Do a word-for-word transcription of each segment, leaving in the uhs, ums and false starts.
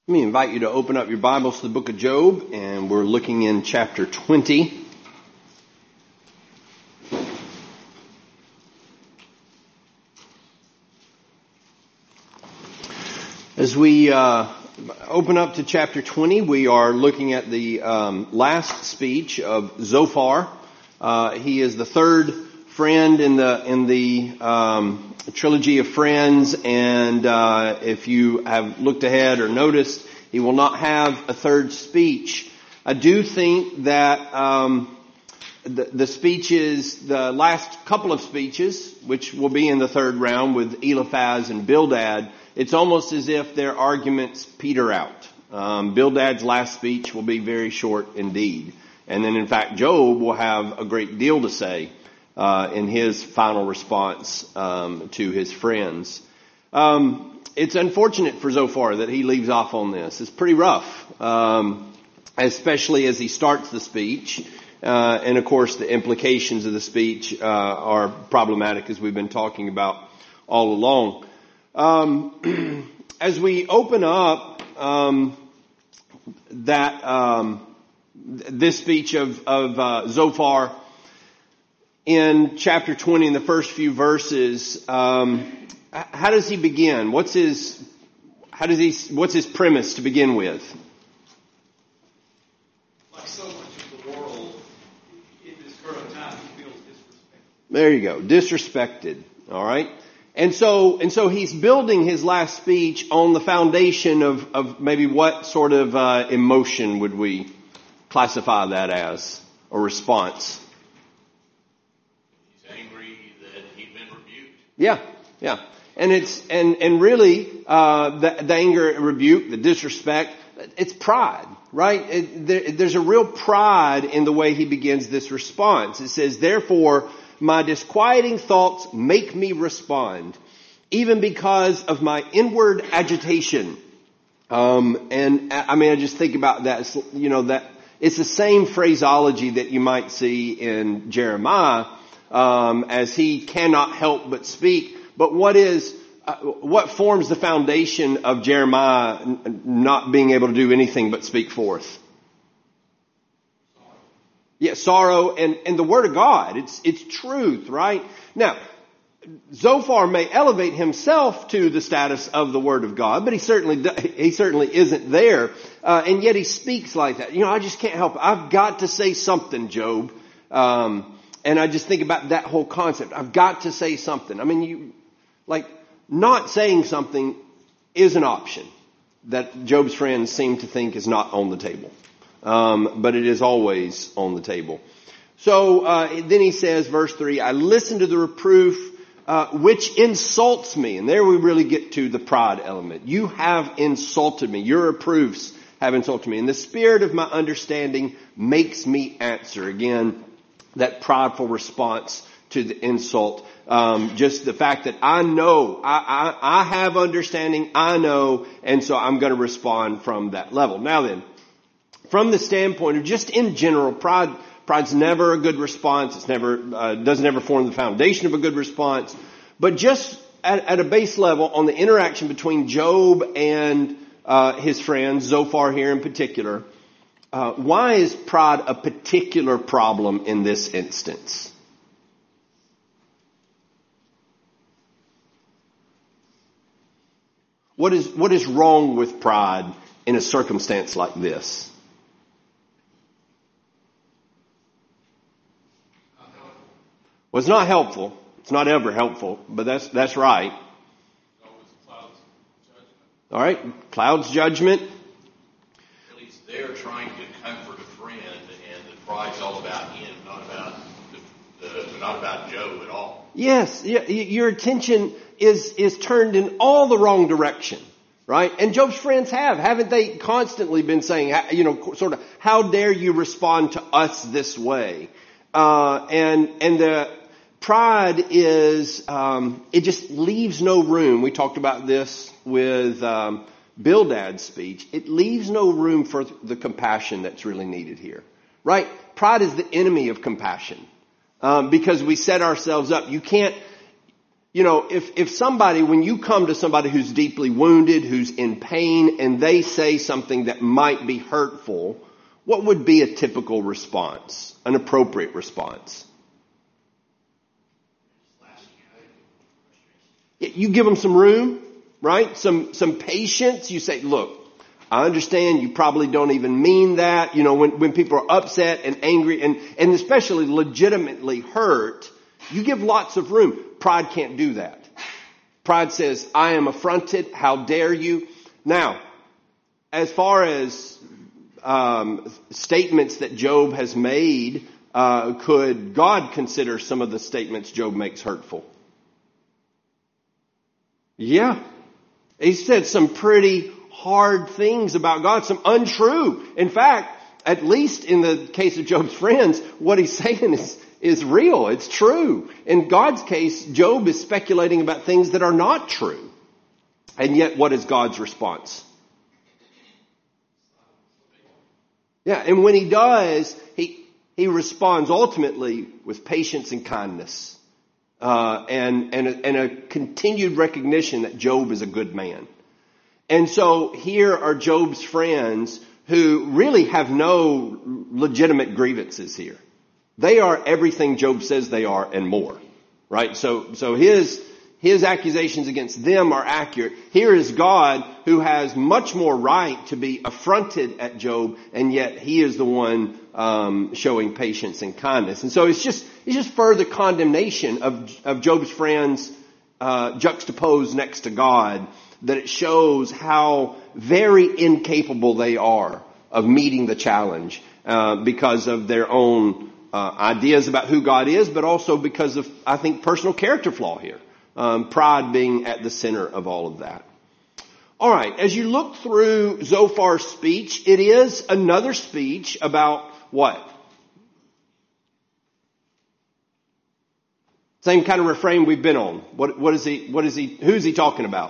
Let me invite you to open up your Bibles to the book of Job, and we're looking in chapter twenty. As we uh, open up to chapter twenty, we are looking at the um, last speech of Zophar. Uh, he is the third friend in the in the um, trilogy of friends, and uh, if you have looked ahead or noticed, he will not have a third speech. I do think that um, the, the speeches, the last couple of speeches, which will be in the third round with Eliphaz and Bildad, it's almost as if their arguments peter out. Um, Bildad's last speech will be very short indeed. And then, in fact, Job will have a great deal to say uh, in his final response um, to his friends. Um, it's unfortunate for Zophar that he leaves off on this. It's pretty rough, um, especially as he starts the speech. Uh, and, of course, the implications of the speech uh, are problematic, as we've been talking about all along. Um, as we open up um, that um, this speech of, of uh, Zophar in chapter twenty, in the first few verses, um, how does he begin? What's his how does he what's his premise to begin with? Like so much of the world in this current time, he feels disrespected. There you go, disrespected. All right. And so, and so he's building his last speech on the foundation of, of maybe what sort of, uh, emotion would we classify that as? A response? He's angry that he'd been rebuked. Yeah, yeah. And it's, and, and really, uh, the, the anger, rebuke, the disrespect, it's pride, right? It, there, there's a real pride in the way he begins this response. It says, therefore, my disquieting thoughts make me respond, even because of my inward agitation. Um, and I mean, I just think about that, you know, that it's the same phraseology that you might see in Jeremiah, um, as he cannot help but speak. But what is, uh, what forms the foundation of Jeremiah n- not being able to do anything but speak forth? Yeah, sorrow and, and the Word of God. It's, it's truth, right? Now, Zophar may elevate himself to the status of the Word of God, but he certainly, he certainly isn't there. Uh, and yet he speaks like that. You know, I just can't help it. I've got to say something, Job. Um, and I just think about that whole concept. I've got to say something. I mean, you, like, not saying something is an option that Job's friends seem to think is not on the table. Um, but it is always on the table. So, uh, then he says, verse three, I listen to the reproof, uh, which insults me. And there we really get to the pride element. You have insulted me. Your reproofs have insulted me. And the spirit of my understanding makes me answer. Again, that prideful response to the insult. Um, just the fact that I know, I, I, I have understanding, I know, and so I'm going to respond from that level. Now then, from the standpoint of just in general, pride, pride's never a good response. It's never, uh, doesn't ever form the foundation of a good response. But just at, at a base level on the interaction between Job and, uh, his friends, Zophar here in particular, uh, why is pride a particular problem in this instance? What is, what is wrong with pride in a circumstance like this? Well, it's not helpful. It's not ever helpful, but that's, that's right. All right. Cloud's judgment. At least they're trying to comfort a friend, and the pride's all about him, not about the, the, not about Job at all. Yes. Your attention is, is turned in all the wrong direction, right? And Job's friends have, haven't they constantly been saying, you know, sort of, how dare you respond to us this way? Uh, and, and the pride is, um, it just leaves no room. We talked about this with, um, Bildad's speech. It leaves no room for the compassion that's really needed here, right? Pride is the enemy of compassion, um, because we set ourselves up. You can't, you know, if, if somebody, when you come to somebody who's deeply wounded, who's in pain, and they say something that might be hurtful, what would be a typical response, an appropriate response? You give them some room, right? Some, some patience. You say, look, I understand you probably don't even mean that. You know, when, when people are upset and angry and, and especially legitimately hurt, you give lots of room. Pride can't do that. Pride says, I am affronted. How dare you? Now, as far as um, statements that Job has made, uh, could God consider some of the statements Job makes hurtful? Yeah. He said some pretty hard things about God, some untrue. In fact, at least in the case of Job's friends, what he's saying is, is real. It's true. In God's case, Job is speculating about things that are not true. And yet, what is God's response? Yeah, and when he does, he, he responds ultimately with patience and kindness. Uh, and, and, a, and a continued recognition that Job is a good man. And so here are Job's friends who really have no legitimate grievances here. They are everything Job says they are and more, right? So, so his, his accusations against them are accurate. Here is God who has much more right to be affronted at Job, and yet he is the one, um, showing patience and kindness. And so it's just, it's just further condemnation of, of Job's friends, uh, juxtaposed next to God, that it shows how very incapable they are of meeting the challenge, uh, because of their own Uh, ideas about who God is, but also because of, I think, personal character flaw here. Um, pride being at the center of all of that. All right, as you look through Zophar's speech, it is another speech about what? Same kind of refrain we've been on. What, what is he, what is he, who's he talking about?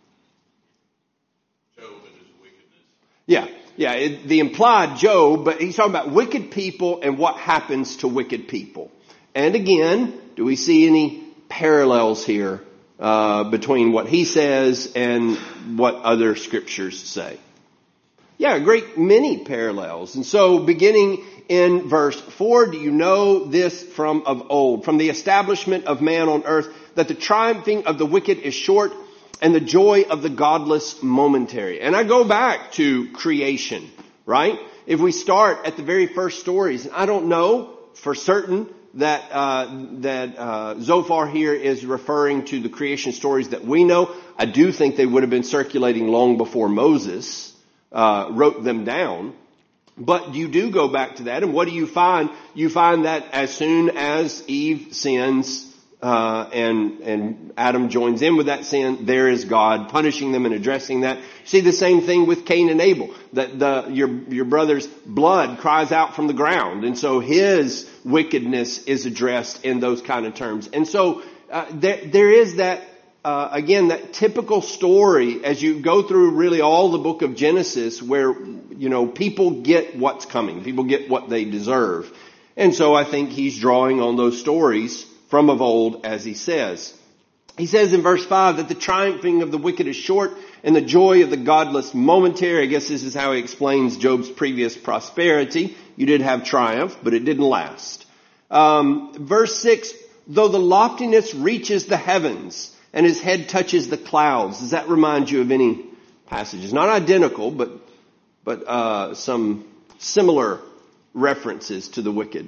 Job and his wickedness. Yeah. Yeah, it, the implied Job, but he's talking about wicked people and what happens to wicked people. And again, do we see any parallels here uh, between what he says and what other scriptures say? Yeah, a great many parallels. And so beginning in verse four, do you know this from of old, from the establishment of man on earth, that the triumphing of the wicked is short, and the joy of the godless momentary. And I go back to creation, right? If we start at the very first stories, and I don't know for certain that uh, that uh, Zophar here is referring to the creation stories that we know. I do think they would have been circulating long before Moses uh, wrote them down. But you do go back to that, and what do you find? You find that as soon as Eve sins, Uh, and, and Adam joins in with that sin, there is God punishing them and addressing that. See the same thing with Cain and Abel. That the, your, your brother's blood cries out from the ground. And so his wickedness is addressed in those kind of terms. And so, uh, there, there is that, uh, again, that typical story as you go through really all the book of Genesis where, you know, people get what's coming. People get what they deserve. And so I think he's drawing on those stories from of old, as he says. He says in verse five that the triumphing of the wicked is short and the joy of the godless momentary. I guess this is how he explains Job's previous prosperity. You did have triumph, but it didn't last. Um, verse six, though the loftiness reaches the heavens and his head touches the clouds. Does that remind you of any passages? Not identical, but, but, uh, some similar references to the wicked.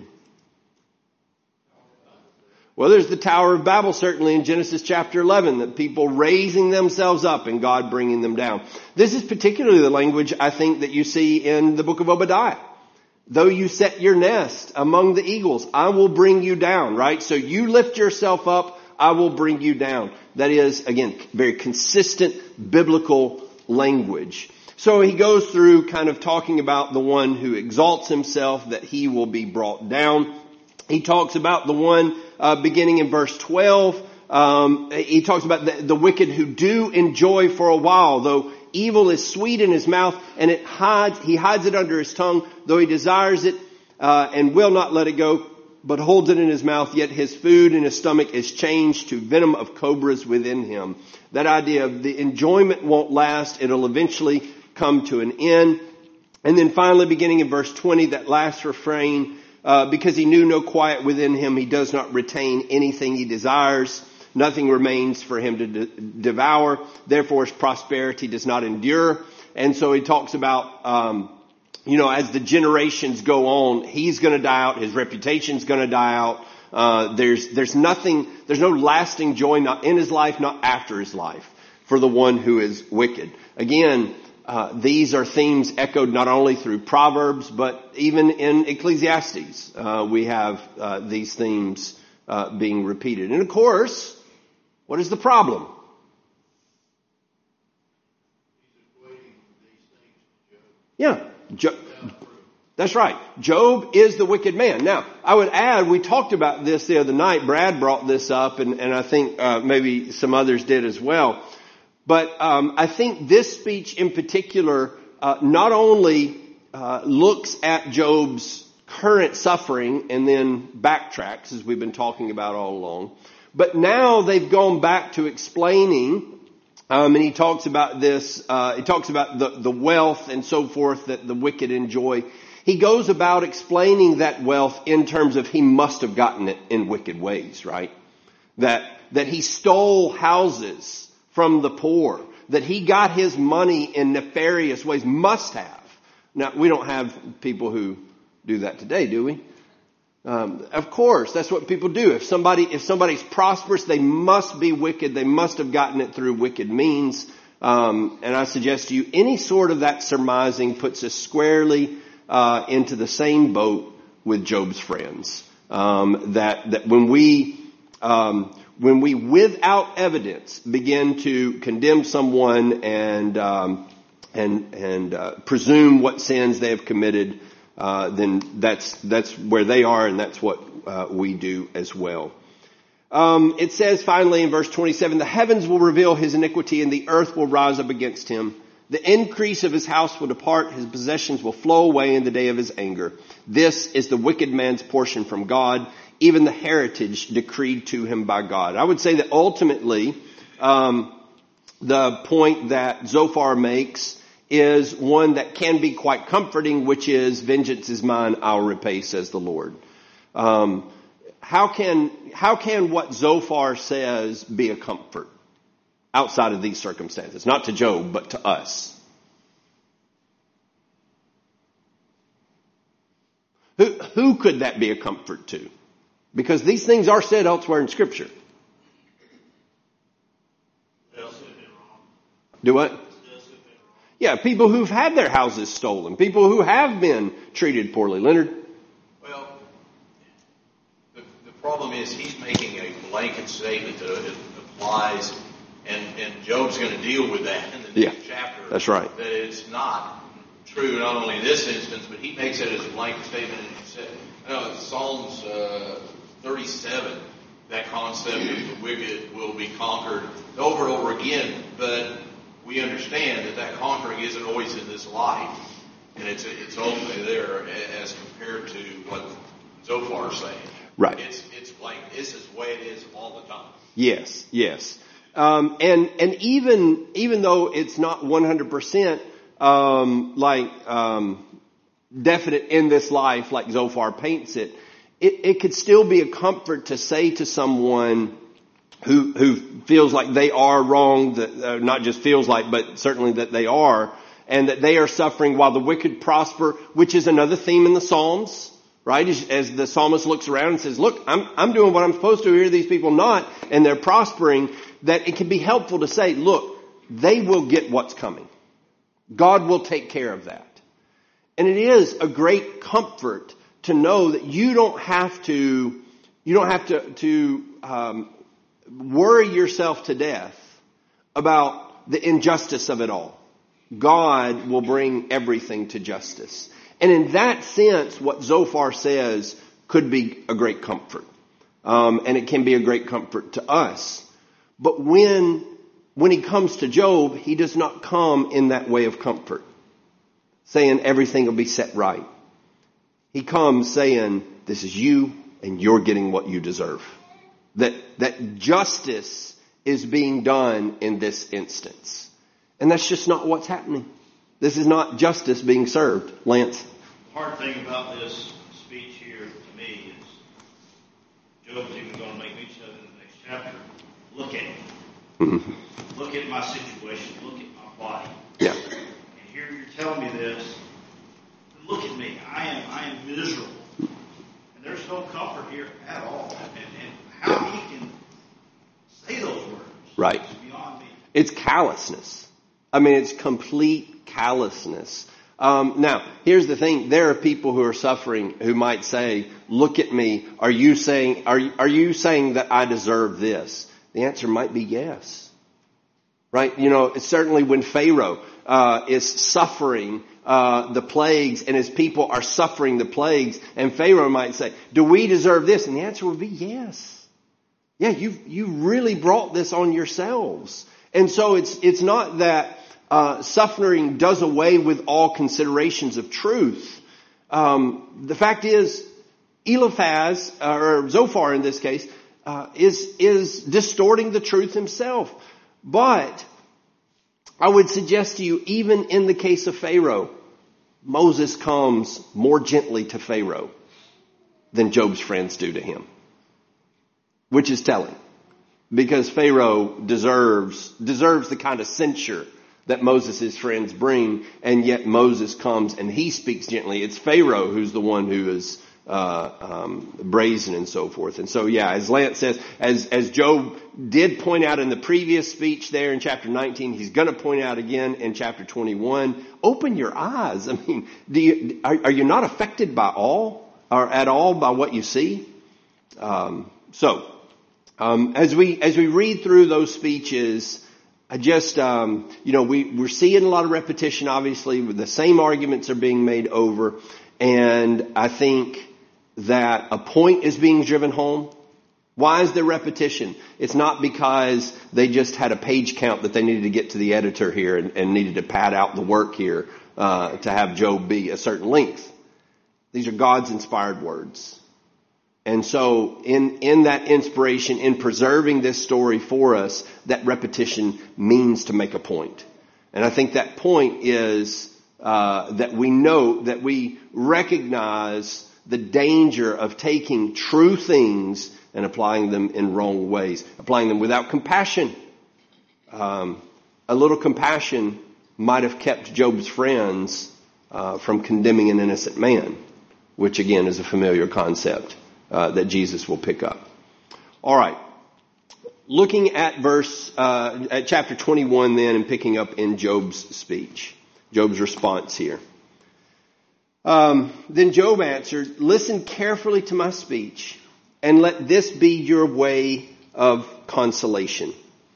Well, there's the Tower of Babel, certainly in Genesis chapter eleven, that people raising themselves up and God bringing them down. This is particularly the language, I think, that you see in the book of Obadiah. Though you set your nest among the eagles, I will bring you down, right? So you lift yourself up, I will bring you down. That is, again, very consistent biblical language. So he goes through kind of talking about the one who exalts himself, that he will be brought down. He talks about the one uh, beginning in verse twelve. Um, he talks about the, the wicked who do enjoy for a while, though evil is sweet in his mouth, and it hides. He hides it under his tongue, though he desires it uh, and will not let it go. but holds it in his mouth, yet his food in his stomach is changed to venom of cobras within him. That idea of the enjoyment won't last. It'll eventually come to an end. And then finally, beginning in verse twenty, that last refrain, uh, because he knew no quiet within him, he does not retain anything he desires. Nothing remains for him to de- devour. Therefore, his prosperity does not endure. And so he talks about, um, you know, as the generations go on, he's going to die out. His reputation's going to die out. Uh, there's, there's nothing, there's no lasting joy, not in his life, not after his life, for the one who is wicked. Again, uh, these are themes echoed not only through Proverbs, but even in Ecclesiastes. Uh, we have, uh, these themes, uh, being repeated. And of course, what is the problem? Yeah, Jo- that's right. Job is the wicked man. Now, I would add, we talked about this the other night. Brad brought this up, and, and I think uh, maybe some others did as well. But um, I think this speech in particular uh, not only uh, looks at Job's current suffering and then backtracks, as we've been talking about all along, but now they've gone back to explaining. Um, and he talks about this, uh, he talks about the, the wealth and so forth that the wicked enjoy. He goes about explaining that wealth in terms of he must have gotten it in wicked ways, right? That, that he stole houses from the poor, that he got his money in nefarious ways, must have. Now, we don't have people who do that today, do we? Um, of course, that's what people do. If somebody, if somebody's prosperous, they must be wicked. They must have gotten it through wicked means. Um, and I suggest to you, any sort of that surmising puts us squarely uh, into the same boat with Job's friends. Um, that that when we um, when we without evidence begin to condemn someone and um, and and uh, presume what sins they have committed. Uh, then that's, that's where they are, and that's what, uh, we do as well. Um, it says finally in verse twenty-seven, the heavens will reveal his iniquity and the earth will rise up against him. The increase of his house will depart. His possessions will flow away in the day of his anger. This is the wicked man's portion from God, even the heritage decreed to him by God. I would say that ultimately, um, the point that Zophar makes is one that can be quite comforting, which is, vengeance is mine, I'll repay, says the Lord. Um, how can, how can what Zophar says be a comfort outside of these circumstances? Not to Job, but to us. Who, who could that be a comfort to? Because these things are said elsewhere in Scripture. Do what? Yeah, people who've had their houses stolen. People who have been treated poorly. Leonard? Well, the, the problem is he's making a blanket statement that it applies, and, and Job's going to deal with that in the yeah, next chapter. That's right. That it's not true, not only in this instance, but he makes it as a blanket statement. And he said, you know, Psalms uh, thirty-seven, that concept of the wicked will be conquered over and over again, but we understand that that conquering isn't always in this life, and it's it's only there as compared to what Zophar is saying. Right. It's it's like this is the way it is all the time. Yes, yes, um, and and even even though it's not one hundred percent um, like um, definite in this life, like Zophar paints it, it, it could still be a comfort to say to someone who who feels like they are wrong, that uh, not just feels like, but certainly that they are, and that they are suffering while the wicked prosper, which is another theme in the Psalms, right? As, as the psalmist looks around and says, look, I'm I'm doing what I'm supposed to, here are these people not, and they're prospering, that it can be helpful to say, look, they will get what's coming. God will take care of that. And it is a great comfort to know that you don't have to, you don't have to, to, um, worry yourself to death about the injustice of it all. God will bring everything to justice. And in that sense, what Zophar says could be a great comfort. Um, and it can be a great comfort to us. But when, when he comes to Job, he does not come in that way of comfort, saying everything will be set right. He comes saying, this is you, and you're getting what you deserve. That, that justice is being done in this instance. And that's just not what's happening. This is not justice being served. Lance? The hard thing about this speech here to me is Job's even going to make mention of it in the next chapter. Look at me. Mm-hmm. Look at my situation. Look at my body. Yeah. And here you're telling me this. Look at me. I am I am miserable. And there's no comfort here at all. And, and how yeah. he can say those words right. is beyond me. It's callousness. I mean, it's complete callousness. Um, now, here's the thing. There are people who are suffering who might say, look at me. Are you saying, are, are you saying that I deserve this? The answer might be yes. Right? You know, certainly when Pharaoh uh, is suffering uh, the plagues and his people are suffering the plagues, and Pharaoh might say, do we deserve this? And the answer would be yes. Yeah, you you really brought this on yourselves. And so it's it's not that uh, suffering does away with all considerations of truth. Um, the fact is, Eliphaz, or Zophar in this case, uh, is is distorting the truth himself. But I would suggest to you, even in the case of Pharaoh, Moses comes more gently to Pharaoh than Job's friends do to him. Which is telling. Because Pharaoh deserves deserves the kind of censure that Moses' friends bring, and yet Moses comes and he speaks gently. It's Pharaoh who's the one who is uh, um, brazen and so forth. And so, yeah, as Lance says, as as Job did point out in the previous speech there in chapter nineteen, he's going to point out again in chapter twenty-one. Open your eyes. I mean, do you are, are you not affected by all or at all by what you see? Um, so. Um, as we, as we read through those speeches, I just, um, you know, we, we're seeing a lot of repetition, obviously, the same arguments are being made over. And I think that a point is being driven home. Why is there repetition? It's not because they just had a page count that they needed to get to the editor here and, and needed to pad out the work here, uh, to have Job be a certain length. These are God's inspired words. And so in, in that inspiration, in preserving this story for us, that repetition means to make a point. And I think that point is uh, that we know, that we recognize the danger of taking true things and applying them in wrong ways, applying them without compassion. Um, a little compassion might have kept Job's friends uh, from condemning an innocent man, which again is a familiar concept. Uh, that Jesus will pick up. All right. Looking at verse, uh, at chapter twenty-one then and picking up in Job's speech. Job's response here. Um, then Job answered, listen carefully to my speech and let this be your way of consolation.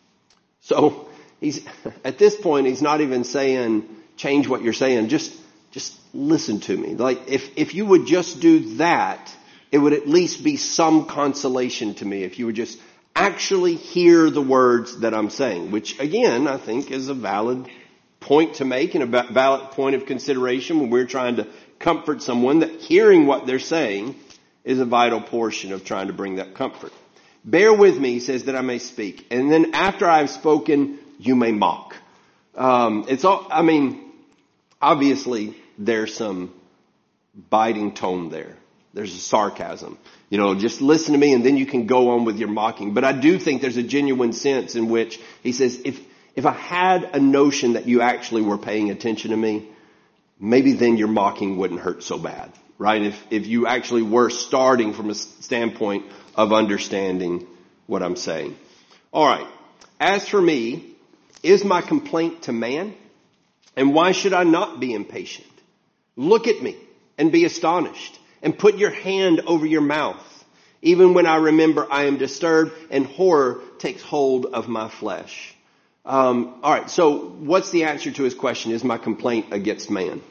So he's, at this point, he's not even saying, change what you're saying. Just, just listen to me. Like if, if you would just do that, it would at least be some consolation to me if you would just actually hear the words that I'm saying, which again, I think is a valid point to make and a valid point of consideration when we're trying to comfort someone, that hearing what they're saying is a vital portion of trying to bring that comfort. Bear with me, he says, that I may speak. And then after I've spoken, you may mock. Um, it's all, I mean, obviously there's some biting tone there. There's a sarcasm. You know, just listen to me and then you can go on with your mocking. But I do think there's a genuine sense in which he says, if, if I had a notion that you actually were paying attention to me, maybe then your mocking wouldn't hurt so bad, right? If, if you actually were starting from a standpoint of understanding what I'm saying. All right. As for me, is my complaint to man? And why should I not be impatient? Look at me and be astonished. And put your hand over your mouth. Even when I remember I am disturbed and horror takes hold of my flesh. Um, all right, so what's the answer to his question? Is my complaint against man?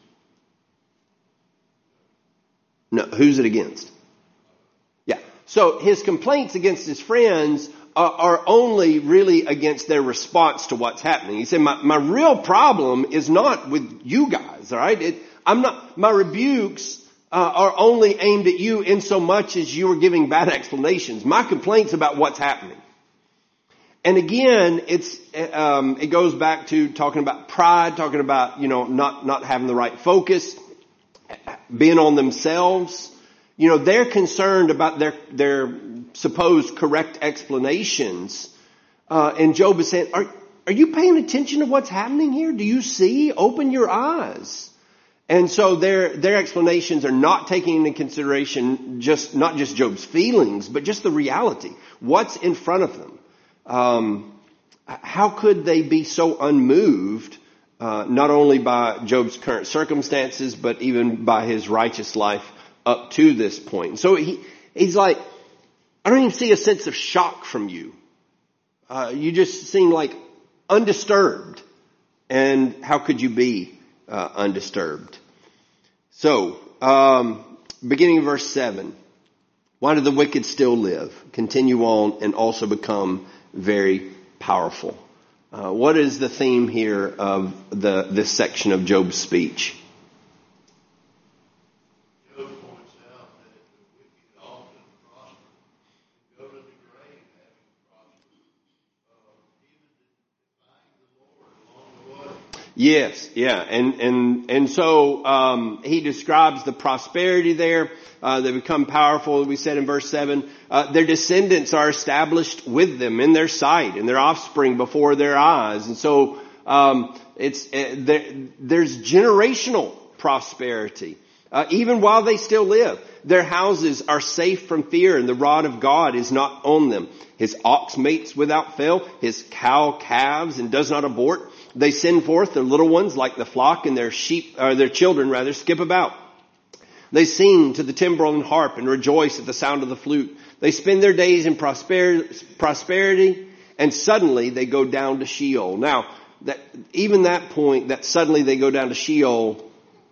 No, who's it against? Yeah, so his complaints against his friends are, are only really against their response to what's happening. He said, my, my real problem is not with you guys, all right? It, I'm not, my rebukes uh, are only aimed at you in so much as you are giving bad explanations. My complaint's about what's happening. And again, it's, um, it goes back to talking about pride, talking about, you know, not, not having the right focus, being on themselves. You know, they're concerned about their, their supposed correct explanations. Uh, and Job is saying, are, are you paying attention to what's happening here? Do you see? Open your eyes. And so their, their explanations are not taking into consideration just, not just Job's feelings, but just the reality. What's in front of them? Um, how could they be so unmoved, uh, not only by Job's current circumstances, but even by his righteous life up to this point? So he, he's like, I don't even see a sense of shock from you. Uh, you just seem like undisturbed. And how could you be uh, undisturbed? So, um, beginning of verse seven. Why do the wicked still live, continue on, and also become very powerful? Uh, what is the theme here of the this section of Job's speech? Job points out that the wicked often prosper, go to the grave having prospered, uh, even defying the Lord along the way. Yes, yeah, and and and so um, he describes the prosperity there. Uh, they become powerful. We said in verse seven, uh, their descendants are established with them in their sight, and their offspring before their eyes. And so um, it's uh, there, there's generational prosperity, uh, even while they still live. Their houses are safe from fear, and the rod of God is not on them. His ox mates without fail. His cow calves and does not abort. They send forth their little ones like the flock, and their sheep, or their children rather, skip about. They sing to the timbrel and harp and rejoice at the sound of the flute. They spend their days in prosperity, and suddenly they go down to Sheol. Now, that even that point, that suddenly they go down to Sheol,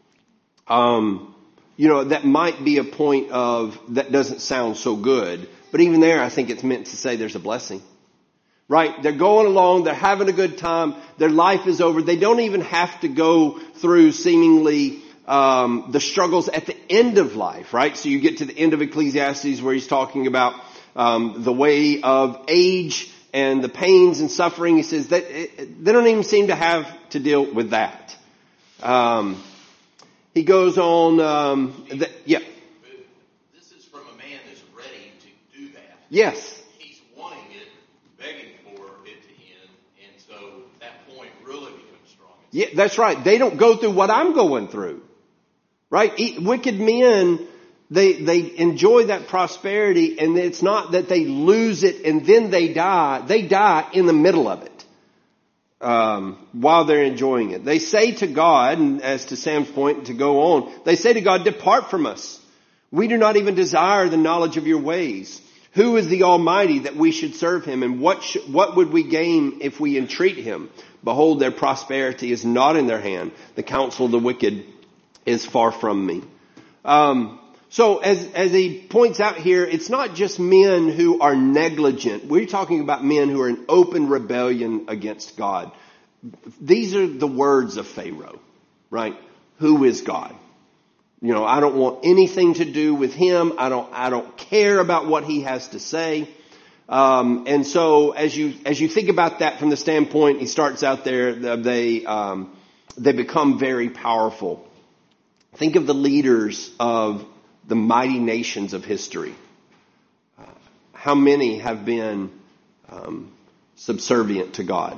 um, you know, that might be a point of, that doesn't sound so good. But even there, I think it's meant to say there's a blessing. Right? They're going along, they're having a good time, their life is over. They don't even have to go through seemingly um the struggles at the end of life, right? So you get to the end of Ecclesiastes where he's talking about um the way of age and the pains and suffering. He says that it, they don't even seem to have to deal with that. Um he goes on, um that, yeah. But this is from a man that's ready to do that. Yes. He's wanting it, begging for it to end, and so that point really becomes strong. Yeah, that's right. They don't go through what I'm going through. Right? Wicked men, they, they enjoy that prosperity, and it's not that they lose it and then they die. They die in the middle of it, um, while they're enjoying it. They say to God, and as to Sam's point, to go on, they say to God, depart from us. We do not even desire the knowledge of your ways. Who is the Almighty that we should serve him? And what sh- what would we gain if we entreat him? Behold, their prosperity is not in their hand. The counsel of the wicked is far from me. Um, so as, as he points out here, it's not just men who are negligent. We're talking about men who are in open rebellion against God. These are the words of Pharaoh, right? Who is God? You know, I don't want anything to do with him. I don't, I don't care about what he has to say. Um, and so as you, as you think about that from the standpoint, he starts out there, they, um, they become very powerful. Think of the leaders of the mighty nations of history. Uh, how many have been um, subservient to God?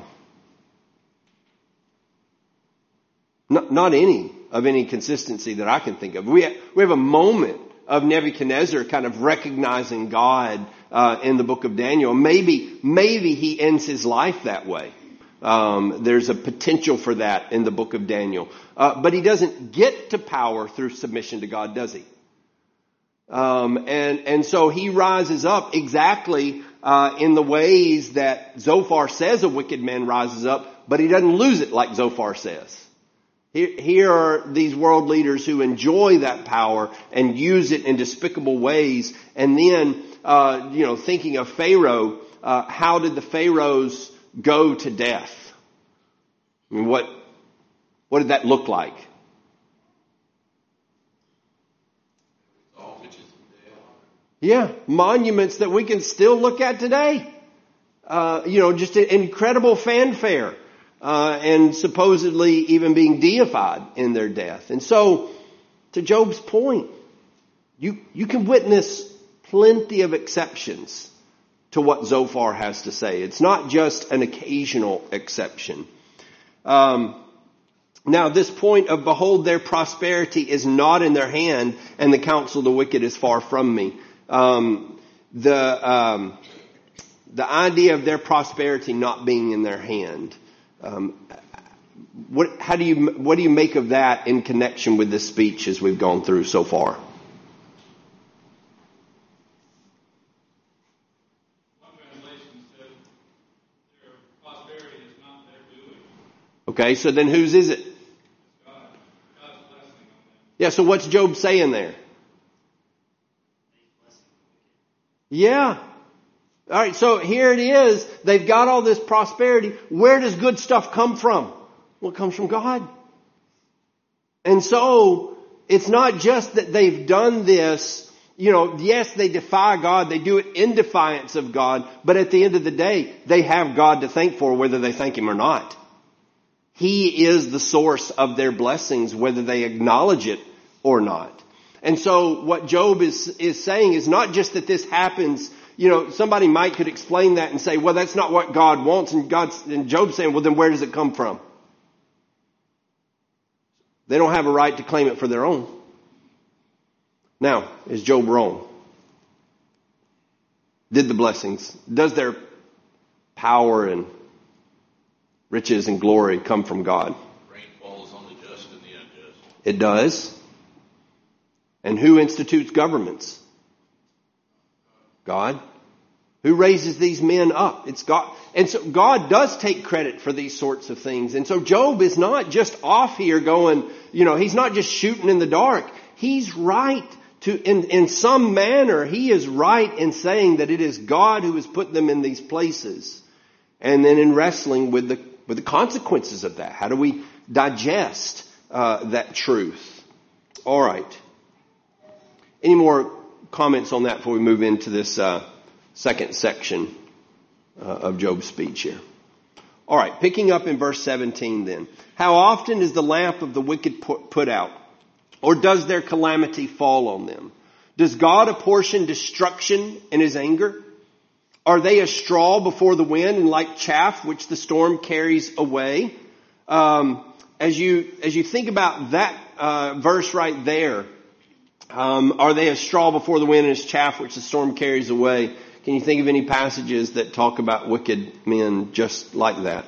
Not, not any of any consistency that I can think of. We have, we have a moment of Nebuchadnezzar kind of recognizing God uh, in the book of Daniel. Maybe, maybe he ends his life that way. Um, there's a potential for that in the book of Daniel. Uh, but he doesn't get to power through submission to God, does he? Um, and, and so he rises up exactly, uh, in the ways that Zophar says a wicked man rises up, but he doesn't lose it like Zophar says. Here, here are these world leaders who enjoy that power and use it in despicable ways. And then, uh, you know, thinking of Pharaoh, uh, how did the pharaohs go to death? I mean, what, what did that look like? Yeah, monuments that we can still look at today. Uh, you know, just an incredible fanfare, uh, and supposedly even being deified in their death. And so, to Job's point, you, you can witness plenty of exceptions to what Zophar has to say. It's not just an occasional exception. Um, now this point of behold, their prosperity is not in their hand, and the counsel of the wicked is far from me. Um, the, um, the idea of their prosperity not being in their hand. Um, what, how do you, what do you make of that in connection with this speech as we've gone through so far? One translation said their prosperity is not their doing. Okay, so then whose is it? It's God. God's blessing on them. Yeah, so what's Job saying there? Yeah. All right, so here it is. They've got all this prosperity. Where does good stuff come from? Well, it comes from God. And so, it's not just that they've done this, you know, yes, they defy God, they do it in defiance of God, but at the end of the day, they have God to thank for whether they thank Him or not. He is the source of their blessings, whether they acknowledge it or not. And so what Job is, is saying is not just that this happens, you know, somebody might could explain that and say, well, that's not what God wants. And God's, and Job's saying, well, then where does it come from? They don't have a right to claim it for their own. Now, is Job wrong? Did the blessings, does their power and riches and glory come from God? Rain falls on the just and the unjust. It does. And who institutes governments? God. Who raises these men up? It's God. And so God does take credit for these sorts of things. And so Job is not just off here going, you know, he's not just shooting in the dark. He's right to, in, in some manner, he is right in saying that it is God who has put them in these places. And then in wrestling with the, with the consequences of that. How do we digest, uh, that truth? All right. Any more comments on that before we move into this uh, second section uh, of Job's speech here? All right, picking up in verse seventeen then. How often is the lamp of the wicked put, put out? Or does their calamity fall on them? Does God apportion destruction in His anger? Are they a straw before the wind and like chaff which the storm carries away? Um, as you as you think about that uh, verse right there, Um, are they a straw before the wind and as chaff which the storm carries away? Can you think of any passages that talk about wicked men just like that?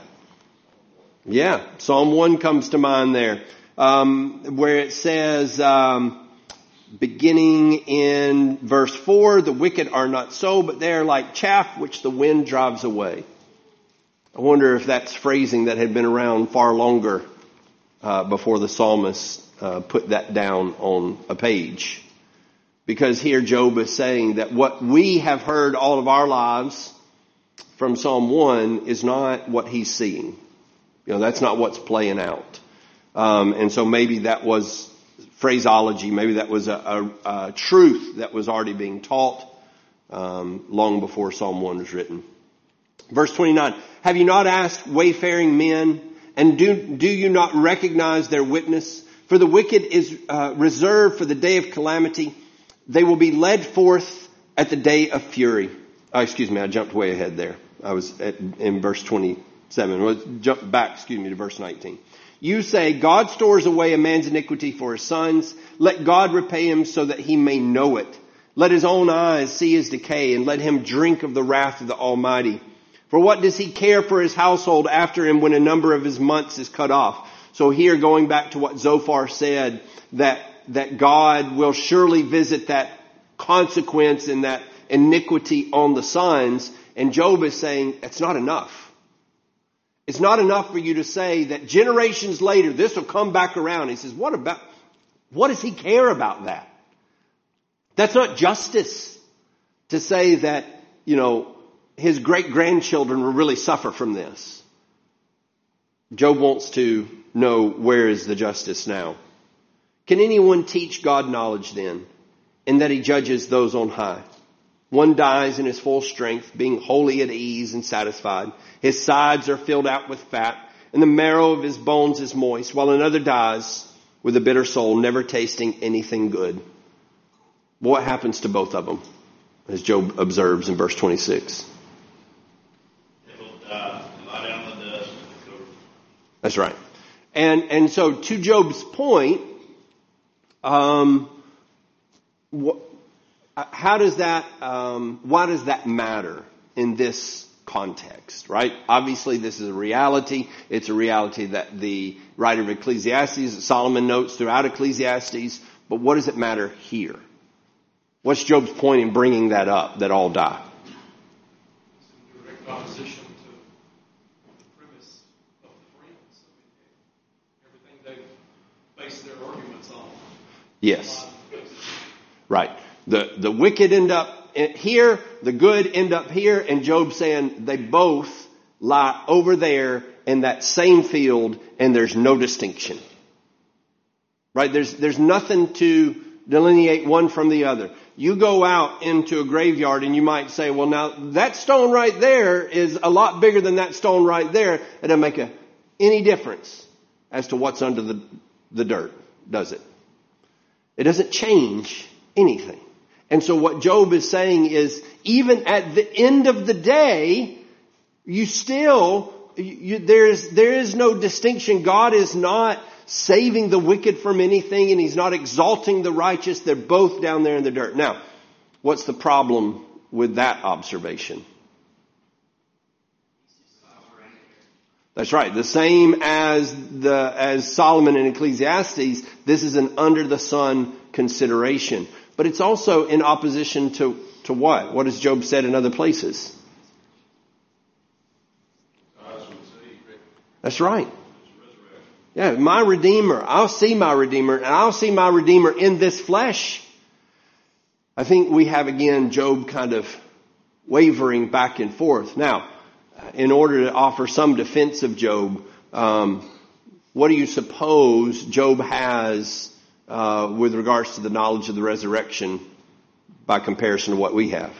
Yeah, Psalm one comes to mind there, um, where it says, um, beginning in verse four, the wicked are not so, but they are like chaff which the wind drives away. I wonder if that's phrasing that had been around far longer uh, before the psalmist Uh, put that down on a page. Because here Job is saying that what we have heard all of our lives from Psalm one is not what he's seeing. You know, that's not what's playing out. Um, and so maybe that was phraseology, maybe that was a, a, a truth that was already being taught um, long before Psalm one was written. Verse twenty-nine, have you not asked wayfaring men, and do, do you not recognize their witness? For the wicked is uh, reserved for the day of calamity. They will be led forth at the day of fury. Oh, excuse me, I jumped way ahead there. I was at, in verse twenty-seven. Let's jump back, excuse me, to verse nineteen. You say, God stores away a man's iniquity for his sons. Let God repay him so that he may know it. Let his own eyes see his decay, and let him drink of the wrath of the Almighty. For what does he care for his household after him when a number of his months is cut off? So here, going back to what Zophar said, that, that God will surely visit that consequence and that iniquity on the sons. And Job is saying, it's not enough. It's not enough for you to say that generations later, this will come back around. He says, what about, what does he care about that? That's not justice to say that, you know, his great grandchildren will really suffer from this. Job wants to know, where is the justice now? Can anyone teach God knowledge then, in that he judges those on high? One dies in his full strength, being wholly at ease and satisfied. His sides are filled out with fat, and the marrow of his bones is moist, while another dies with a bitter soul, never tasting anything good. What happens to both of them, as Job observes in verse twenty-six? They both die and lie down in the dust of the cover. That's right. And and so to Job's point, um, what, how does that, um, why does that matter in this context, right? Obviously, this is a reality. It's a reality that the writer of Ecclesiastes, Solomon, notes throughout Ecclesiastes. But what does it matter here? What's Job's point in bringing that up, that all die? It's in direct opposition to the premise of the friends. I mean, everything they base their arguments on. Yes. Right. The, the wicked end up here, the good end up here, and Job's saying they both lie over there in that same field, and there's no distinction. Right? There's, there's nothing to delineate one from the other. You go out into a graveyard and you might say, well, now that stone right there is a lot bigger than that stone right there. It doesn't make a, any difference as to what's under the, the dirt, does it? It doesn't change anything. And so what Job is saying is, even at the end of the day, you still, you, there is, there is no distinction. God is not saving the wicked from anything, and he's not exalting the righteous. They're both down there in the dirt. Now, what's the problem with that observation? That's right. The same as the, as Solomon in Ecclesiastes, this is an under the sun consideration. But it's also in opposition to, to what? What has Job said in other places? That's right. Yeah, my Redeemer. I'll see my Redeemer, and I'll see my Redeemer in this flesh. I think we have again Job kind of wavering back and forth. Now, in order to offer some defense of Job, um, what do you suppose Job has uh, with regards to the knowledge of the resurrection by comparison to what we have?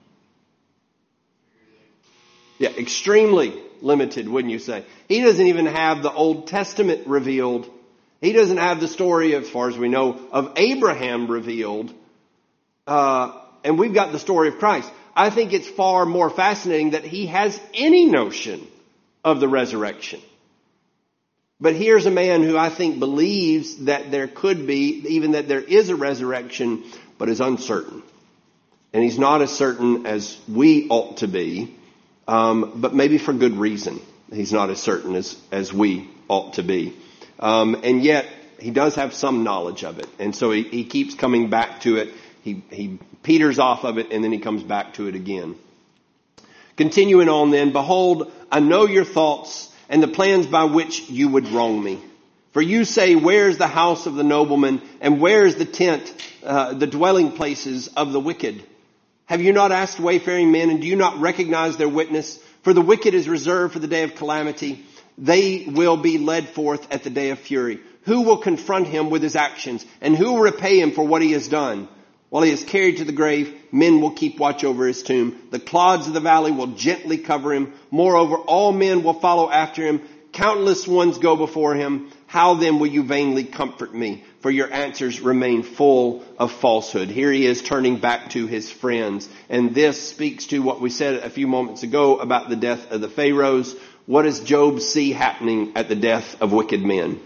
Yeah, extremely limited, wouldn't you say? He doesn't even have the Old Testament revealed. He doesn't have the story, as far as we know, of Abraham revealed. Uh, and we've got the story of Christ. I think it's far more fascinating that he has any notion of the resurrection. But here's a man who I think believes that there could be, even that there is a resurrection, but is uncertain. And he's not as certain as we ought to be. Um, but maybe for good reason. He's not as certain as, as we ought to be. Um, and yet, he does have some knowledge of it. And so he, he keeps coming back to it. He, he peters off of it, and then he comes back to it again. Continuing on then, behold, I know your thoughts and the plans by which you would wrong me. For you say, where is the house of the nobleman, and where is the tent, uh, the dwelling places of the wicked? Have you not asked wayfaring men, and do you not recognize their witness? For the wicked is reserved for the day of calamity. They will be led forth at the day of fury. Who will confront him with his actions? And who will repay him for what he has done? While he is carried to the grave, men will keep watch over his tomb. The clods of the valley will gently cover him. Moreover, all men will follow after him. Countless ones go before him. How then will you vainly comfort me? For your answers remain full of falsehood. Here he is turning back to his friends. And this speaks to what we said a few moments ago about the death of the Pharaohs. What does Job see happening at the death of wicked men?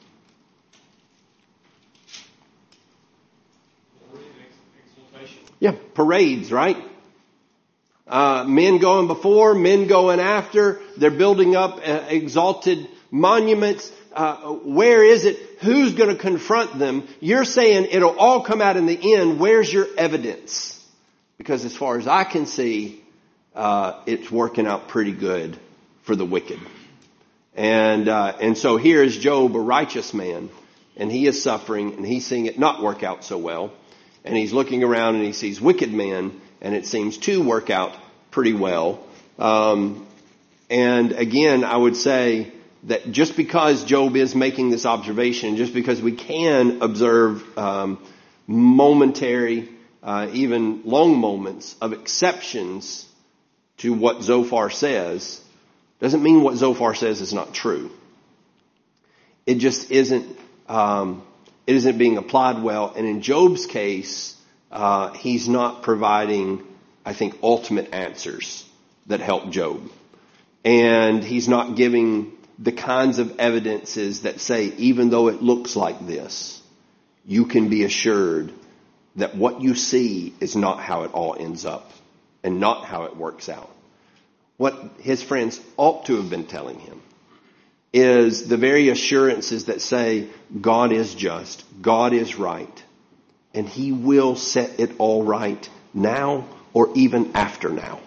Yeah, parades, right? Uh, men going before, men going after. They're building up uh, exalted monuments. Uh, where is it? Who's going to confront them? You're saying it'll all come out in the end. Where's your evidence? Because as far as I can see, uh, it's working out pretty good for the wicked. And, uh, and so here is Job, a righteous man, and he is suffering, and he's seeing it not work out so well. And he's looking around and he sees wicked men, and it seems to work out pretty well. Um, and again, I would say that just because Job is making this observation, just because we can observe um, momentary uh, even long moments of exceptions to what Zophar says, doesn't mean what Zophar says is not true. It just isn't, um, it isn't being applied well. And in Job's case, uh, he's not providing, I think, ultimate answers that help Job. And he's not giving the kinds of evidences that say, even though it looks like this, you can be assured that what you see is not how it all ends up and not how it works out. What his friends ought to have been telling him is the very assurances that say God is just, God is right, and he will set it all right now or even after now.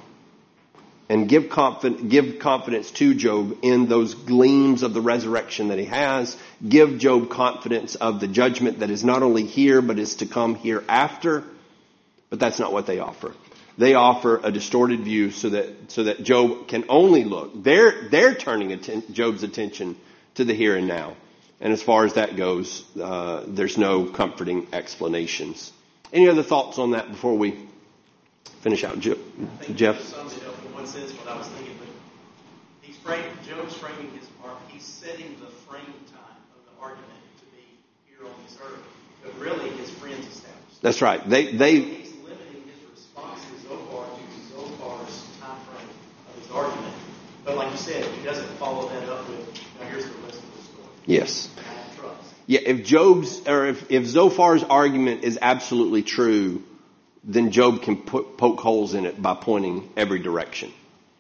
And give confidence, give confidence to Job in those gleams of the resurrection that he has. Give Job confidence of the judgment that is not only here, but is to come hereafter. But that's not what they offer. They offer a distorted view so that, so that Job can only look. They're, they're turning atten- Job's attention to the here and now. And as far as that goes, uh, there's no comforting explanations. Any other thoughts on that before we finish out? Je- Jeff? Sense what I was thinking, but he's framing, Job's framing his part. He's setting the frame time of the argument to be here on this earth, but really his friends established. That's right. They they. He's limiting his response to Zophar to Zophar's time frame of his argument, but like you said, he doesn't follow that up with, now here's the rest of the story. Yes. I have trust. Yeah. If Job's or if if Zophar's argument is absolutely true, then Job can put, poke holes in it by pointing every direction.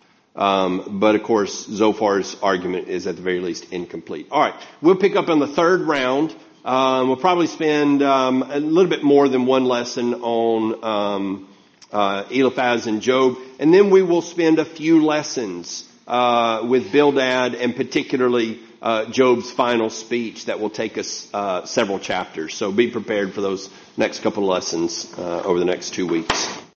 Um, but of course, Zophar's argument is at the very least incomplete. All right, we'll pick up on the third round. Um, we'll probably spend um, a little bit more than one lesson on um, uh, Eliphaz and Job, and then we will spend a few lessons uh, with Bildad, and particularly uh, Job's final speech that will take us uh, several chapters. So be prepared for those next couple of lessons uh, over the next two weeks.